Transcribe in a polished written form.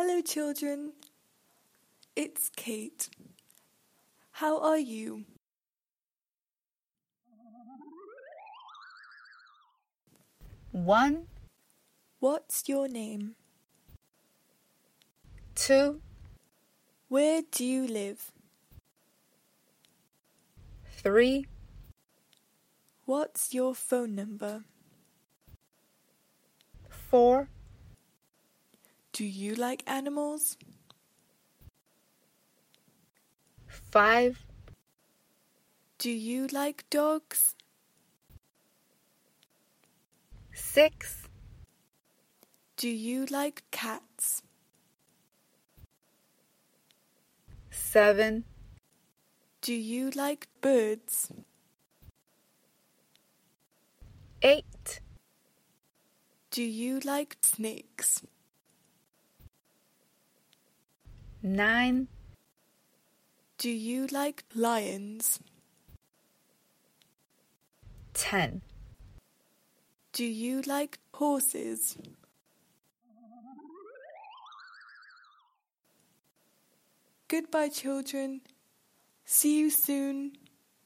Hello, children. It's Kate. How are you? One, What's your name? 2, Where do you live? 3, What's your phone number? 4, Do you like animals? 5, Do you like dogs? 6, Do you like cats? 7, Do you like birds? 8, Do you like snakes? 9, Do you like lions? 10. Do you like horses? Goodbye, children. See you soon.